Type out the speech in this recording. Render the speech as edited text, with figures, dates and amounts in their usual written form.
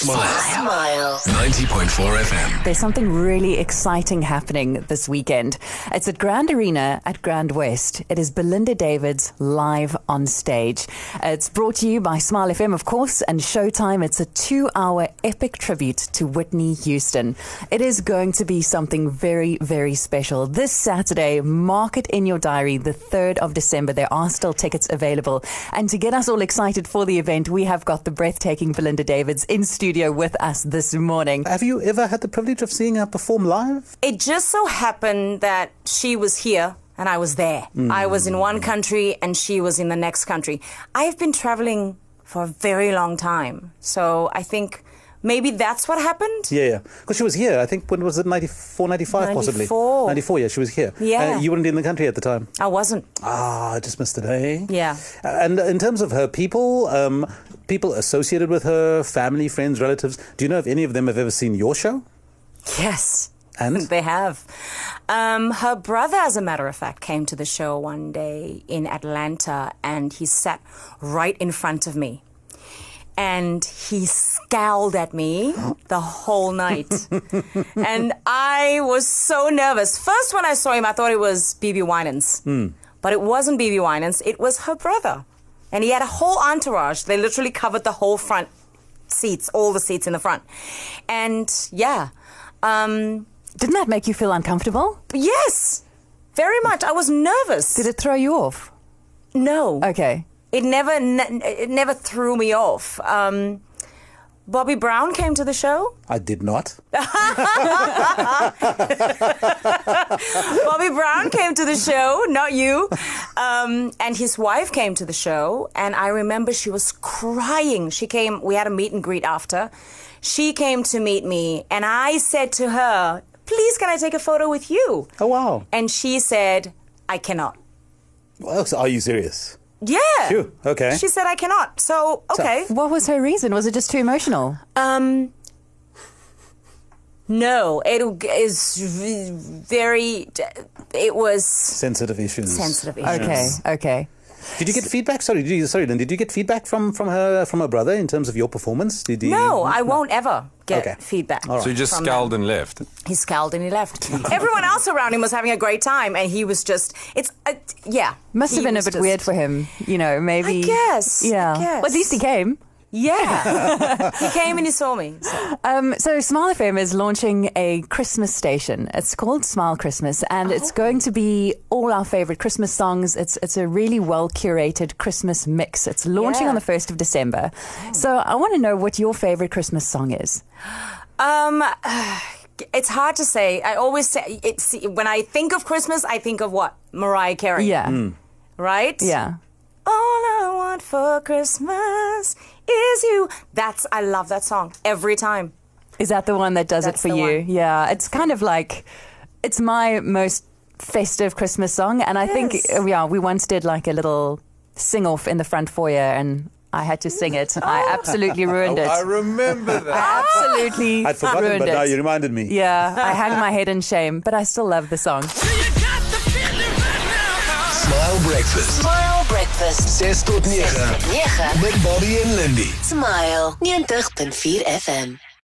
Smile. 90.4 FM. There's something really exciting happening this weekend. It's at Grand Arena at Grand West. It is Belinda Davids live on stage. It's brought to you by Smile FM, of course, and Showtime. It's a 2-hour epic tribute to Whitney Houston. It is going to be something very, very special. This Saturday, mark it in your diary, the 3rd of December. There are still tickets available. And to get us all excited for the event, we have got the breathtaking Belinda Davids in studio with us this morning. Have you ever had the privilege of seeing her perform live? It just so happened that she was here and I was there. I was in one country and she was in the next country. I've been traveling for a very long time. So I think maybe that's what happened. Yeah. Because she was here, I think, when was it, 94, 95 possibly? 94. 94, yeah, she was here. Yeah. You weren't in the country at the time? I wasn't. I just missed it, eh? Yeah. And in terms of her people associated with her, family, friends, relatives, do you know if any of them have ever seen your show? Yes. And? They have. Her brother, as a matter of fact, came to the show one day in Atlanta and he sat right in front of me. And he scowled at me the whole night. And I was so nervous. First, when I saw him, I thought it was BB Winans. But it wasn't BB Winans. It was her brother. And he had a whole entourage. They literally covered the whole front seats, all the seats in the front. And, yeah. Didn't that make you feel uncomfortable? Yes, very much. I was nervous. Did it throw you off? No. Okay. It never threw me off. Bobby Brown came to the show. I did not. Bobby Brown came to the show, not you. And his wife came to the show. And I remember she was crying. She came, we had a meet and greet after. She came to meet me. And I said to her, please, can I take a photo with you? Oh, wow. And she said, I cannot. Well, so are you serious? Yeah. Phew, okay. She said I cannot. So, okay. What was her reason? Was it just too emotional? No, it was sensitive issues. Okay. Did you get feedback? Sorry, Lynn. Did you get feedback from her brother in terms of your performance? No, I won't ever get feedback. So you just scowled and left? He scowled and he left. Everyone else around him was having a great time, and he was just, Must have been a bit weird for him, maybe. I guess. Yeah. Well, at least he came. Yeah. He came and he saw me. So Smile FM is launching a Christmas station. It's called Smile Christmas, and it's going to be all our favorite Christmas songs. It's a really well-curated Christmas mix. It's launching on the 1st of December. So I want to know what your favorite Christmas song is. It's hard to say. I always say, when I think of Christmas, I think of what? Mariah Carey. Yeah. Right? Yeah. All I want for Christmas is you. I love that song every time. Is that the one that does it for you? One. Yeah. It's kind of like, it's my most festive Christmas song. And I think, we once did like a little sing-off in the front foyer and I had to sing it. I absolutely ruined it. I remember that. I absolutely I'd forgotten, ruined but it. now you reminded me. Yeah, I hang my head in shame, but I still love the song. Smile Breakfast. Smile Breakfast. 6 tot 9. 9. Met Bobby en Lindy. Smile 90.4 FM.